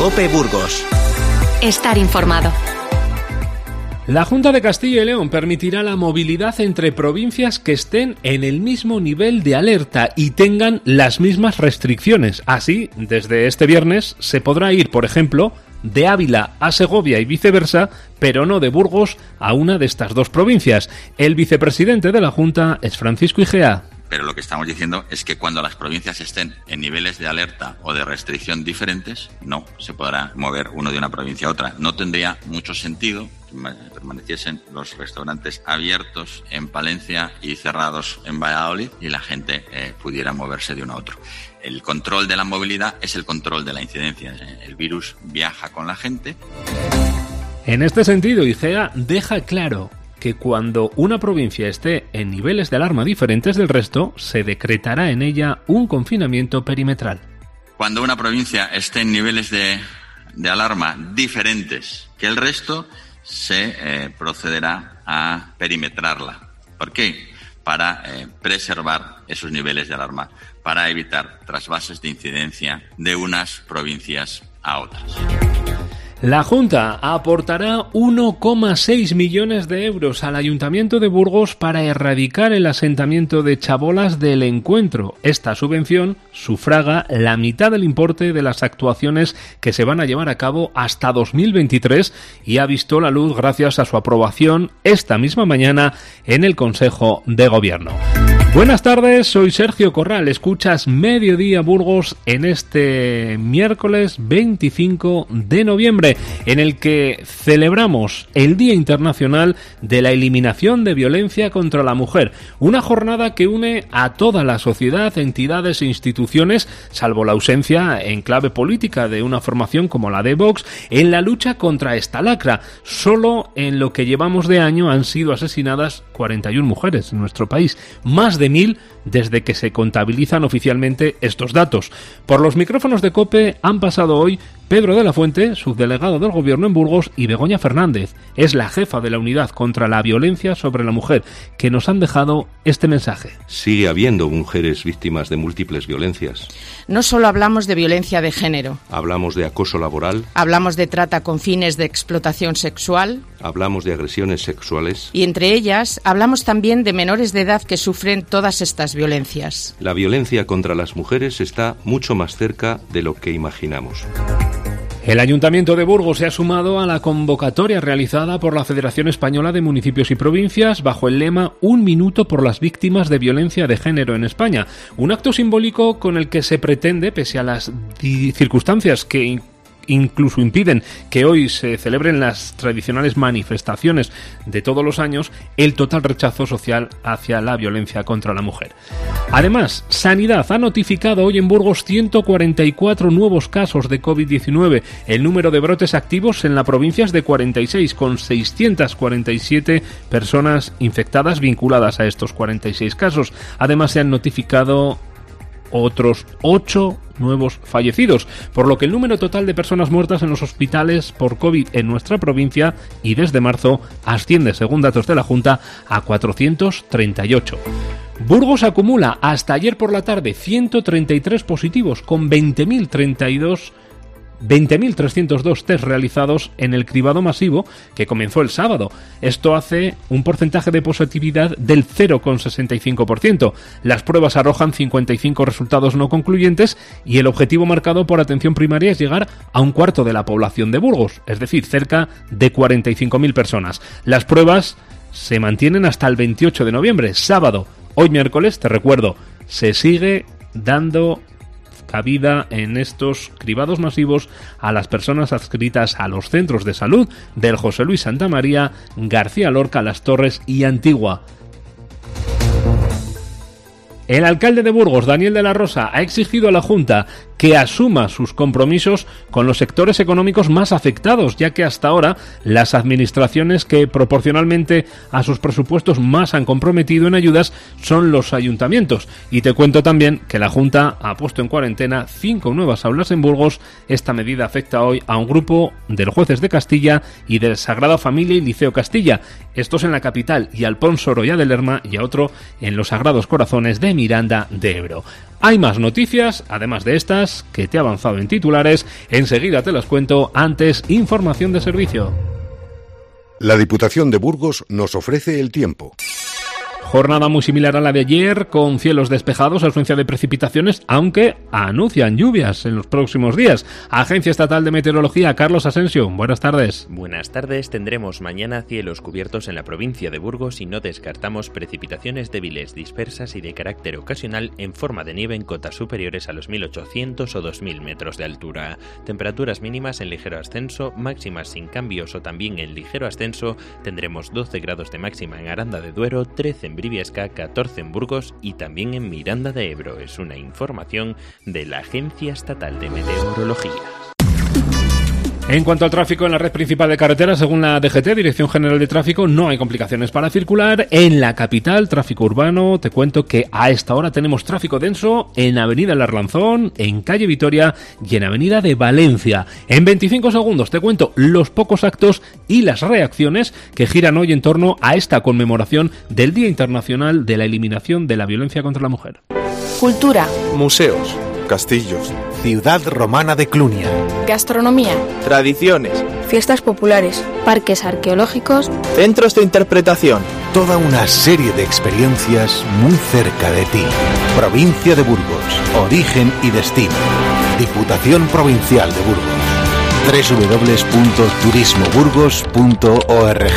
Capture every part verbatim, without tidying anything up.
COPE Burgos. Estar informado. La Junta de Castilla y León permitirá la movilidad entre provincias que estén en el mismo nivel de alerta y tengan las mismas restricciones. Así, desde este viernes se podrá ir, por ejemplo, de Ávila a Segovia y viceversa, pero no de Burgos a una de estas dos provincias. El vicepresidente de la Junta es Francisco Igea. Pero lo que estamos diciendo es que cuando las provincias estén en niveles de alerta o de restricción diferentes, no se podrá mover uno de una provincia a otra. No tendría mucho sentido que permaneciesen los restaurantes abiertos en Palencia y cerrados en Valladolid y la gente eh, pudiera moverse de uno a otro. El control de la movilidad es el control de la incidencia. El virus viaja con la gente. En este sentido, Igea deja claro que cuando una provincia esté en niveles de alarma diferentes del resto, se decretará en ella un confinamiento perimetral. Cuando una provincia esté en niveles de, de alarma diferentes que el resto, se eh, procederá a perimetrarla. ¿Por qué? Para eh, preservar esos niveles de alarma, para evitar trasvases de incidencia de unas provincias a otras. La Junta aportará uno coma seis millones de euros al Ayuntamiento de Burgos para erradicar el asentamiento de chabolas del Encuentro. Esta subvención sufraga la mitad del importe de las actuaciones que se van a llevar a cabo hasta dos mil veintitrés y ha visto la luz gracias a su aprobación esta misma mañana en el Consejo de Gobierno. Buenas tardes, soy Sergio Corral, escuchas Mediodía Burgos en este miércoles veinticinco de noviembre, en el que celebramos el Día Internacional de la Eliminación de Violencia contra la Mujer, una jornada que une a toda la sociedad, entidades e instituciones, salvo la ausencia en clave política de una formación como la de Vox, en la lucha contra esta lacra. Solo en lo que llevamos de año han sido asesinadas cuarenta y una mujeres en nuestro país, más de mil desde que se contabilizan oficialmente estos datos. Por los micrófonos de COPE han pasado hoy Pedro de la Fuente, subdelegado del Gobierno en Burgos, y Begoña Fernández, es la jefa de la Unidad contra la Violencia sobre la Mujer, que nos han dejado este mensaje. Sigue habiendo mujeres víctimas de múltiples violencias. No solo hablamos de violencia de género. Hablamos de acoso laboral. Hablamos de trata con fines de explotación sexual. Hablamos de agresiones sexuales. Y entre ellas hablamos también de menores de edad que sufren todas estas violencias. La violencia contra las mujeres está mucho más cerca de lo que imaginamos. El Ayuntamiento de Burgos se ha sumado a la convocatoria realizada por la Federación Española de Municipios y Provincias bajo el lema Un minuto por las víctimas de violencia de género en España. Un acto simbólico con el que se pretende, pese a las circunstancias que incluso impiden que hoy se celebren las tradicionales manifestaciones de todos los años, el total rechazo social hacia la violencia contra la mujer. Además, Sanidad ha notificado hoy en Burgos ciento cuarenta y cuatro nuevos casos de covid diecinueve. El número de brotes activos en la provincia es de cuarenta y seis, con seiscientas cuarenta y siete personas infectadas vinculadas a estos cuarenta y seis casos. Además, se han notificado otros ocho nuevos fallecidos, por lo que el número total de personas muertas en los hospitales por COVID en nuestra provincia y desde marzo asciende, según datos de la Junta, a cuatrocientos treinta y ocho. Burgos acumula hasta ayer por la tarde ciento treinta y tres positivos, con veinte mil trescientos dos test realizados en el cribado masivo que comenzó el sábado. Esto hace un porcentaje de positividad del cero coma sesenta y cinco por ciento. Las pruebas arrojan cincuenta y cinco resultados no concluyentes y el objetivo marcado por atención primaria es llegar a un cuarto de la población de Burgos, es decir, cerca de cuarenta y cinco mil personas. Las pruebas se mantienen hasta el veintiocho de noviembre, sábado. Hoy miércoles, te recuerdo, se sigue dando cabida en estos cribados masivos a las personas adscritas a los centros de salud del José Luis Santa María, García Lorca, Las Torres y Antigua. El alcalde de Burgos, Daniel de la Rosa, ha exigido a la Junta que asuma sus compromisos con los sectores económicos más afectados, ya que hasta ahora las administraciones que proporcionalmente a sus presupuestos más han comprometido en ayudas son los ayuntamientos. Y te cuento también que la Junta ha puesto en cuarentena cinco nuevas aulas en Burgos. Esta medida afecta hoy a un grupo de los Jueces de Castilla y del Sagrada Familia y Liceo Castilla, estos en la capital, y Alpón, Sorolla de Lerma, y a otro en los Sagrados Corazones de Miranda de Ebro. Hay más noticias, además de estas, noticias que te he avanzado en titulares. Enseguida te las cuento, antes información de servicio. La Diputación de Burgos nos ofrece el tiempo. Jornada muy similar a la de ayer, con cielos despejados, ausencia de precipitaciones, aunque anuncian lluvias en los próximos días. Agencia Estatal de Meteorología, Carlos Asensio, buenas tardes. Buenas tardes, tendremos mañana cielos cubiertos en la provincia de Burgos y no descartamos precipitaciones débiles, dispersas y de carácter ocasional en forma de nieve en cotas superiores a los mil ochocientos o dos mil metros de altura. Temperaturas mínimas en ligero ascenso, máximas sin cambios o también en ligero ascenso. Tendremos doce grados de máxima en Aranda de Duero, trece en Briviesca, catorce en Burgos y también en Miranda de Ebro. Es una información de la Agencia Estatal de Meteorología. En cuanto al tráfico en la red principal de carreteras, según la D G T, Dirección General de Tráfico, no hay complicaciones para circular. En la capital, tráfico urbano, te cuento que a esta hora tenemos tráfico denso en Avenida El Arlanzón, en Calle Vitoria y en Avenida de Valencia. En veinticinco segundos te cuento los pocos actos y las reacciones que giran hoy en torno a esta conmemoración del Día Internacional de la Eliminación de la Violencia contra la Mujer. Cultura. Museos. Castillos. Ciudad romana de Clunia. Gastronomía. Tradiciones. Fiestas populares. Parques arqueológicos. Centros de interpretación. Toda una serie de experiencias muy cerca de ti. Provincia de Burgos. Origen y destino. Diputación Provincial de Burgos. doble u doble u doble u punto turismo burgos punto org.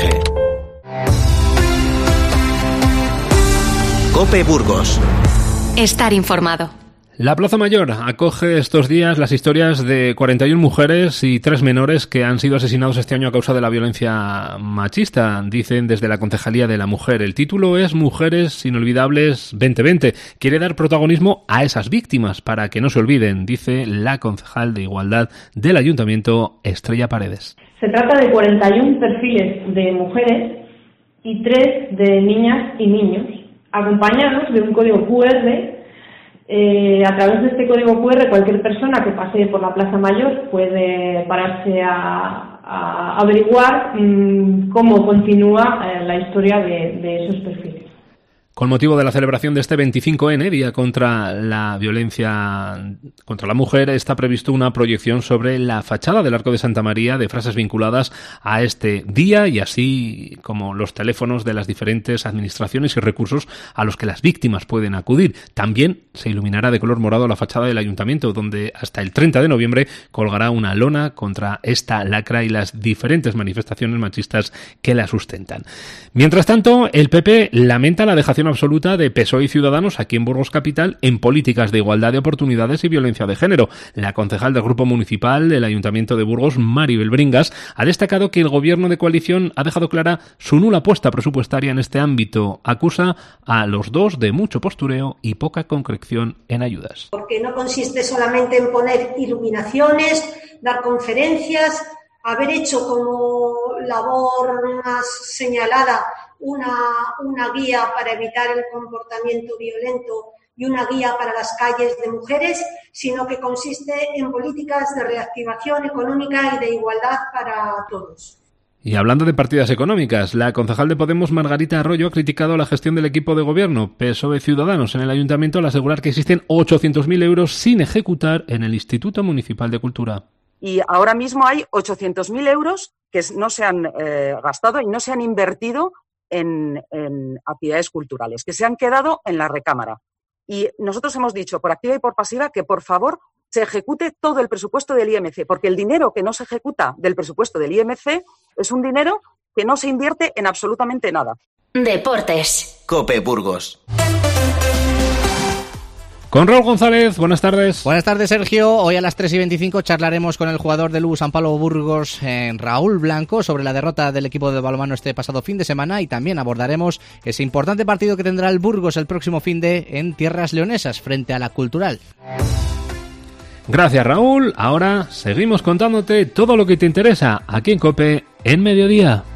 COPE Burgos. Estar informado. La Plaza Mayor acoge estos días las historias de cuarenta y una mujeres y tres menores que han sido asesinados este año a causa de la violencia machista, dicen desde la Concejalía de la Mujer. El título es Mujeres Inolvidables veinte veinte. Quiere dar protagonismo a esas víctimas para que no se olviden, dice la concejal de Igualdad del Ayuntamiento, Estrella Paredes. Se trata de cuarenta y uno perfiles de mujeres y tres de niñas y niños, acompañados de un código cu erre. Eh, a través de este código cu erre, cualquier persona que pase por la Plaza Mayor puede pararse a, a averiguar mmm, cómo continúa eh, la historia de, de esos perfiles. Con motivo de la celebración de este veinticinco ene, Día contra la Violencia contra la Mujer, está previsto una proyección sobre la fachada del Arco de Santa María de frases vinculadas a este día y así como los teléfonos de las diferentes administraciones y recursos a los que las víctimas pueden acudir. También se iluminará de color morado la fachada del Ayuntamiento, donde hasta el treinta de noviembre colgará una lona contra esta lacra y las diferentes manifestaciones machistas que la sustentan. Mientras tanto, el P P lamenta la dejación absoluta de P S O E y Ciudadanos aquí en Burgos Capital en políticas de igualdad de oportunidades y violencia de género. La concejal del Grupo Municipal del Ayuntamiento de Burgos, Maribel Bringas, ha destacado que el gobierno de coalición ha dejado clara su nula apuesta presupuestaria en este ámbito. Acusa a los dos de mucho postureo y poca concreción en ayudas. Porque no consiste solamente en poner iluminaciones, dar conferencias, haber hecho como labor más señalada Una, una guía para evitar el comportamiento violento y una guía para las calles de mujeres, sino que consiste en políticas de reactivación económica y de igualdad para todos. Y hablando de partidas económicas, la concejal de Podemos, Margarita Arroyo, ha criticado la gestión del equipo de gobierno P S O E Ciudadanos en el Ayuntamiento al asegurar que existen ochocientos mil euros sin ejecutar en el Instituto Municipal de Cultura. Y ahora mismo hay ochocientos mil euros que no se han eh, gastado y no se han invertido En, en actividades culturales, que se han quedado en la recámara. Y nosotros hemos dicho, por activa y por pasiva, que por favor se ejecute todo el presupuesto del I M C, porque el dinero que no se ejecuta del presupuesto del I M C es un dinero que no se invierte en absolutamente nada. Deportes. COPE Burgos. Con Raúl González, buenas tardes. Buenas tardes, Sergio. Hoy a las tres y veinticinco charlaremos con el jugador del U B U San Pablo Burgos, eh, Raúl Blanco, sobre la derrota del equipo de balonmano este pasado fin de semana y también abordaremos ese importante partido que tendrá el Burgos el próximo fin de en tierras leonesas frente a la Cultural. Gracias, Raúl. Ahora seguimos contándote todo lo que te interesa aquí en COPE en Mediodía.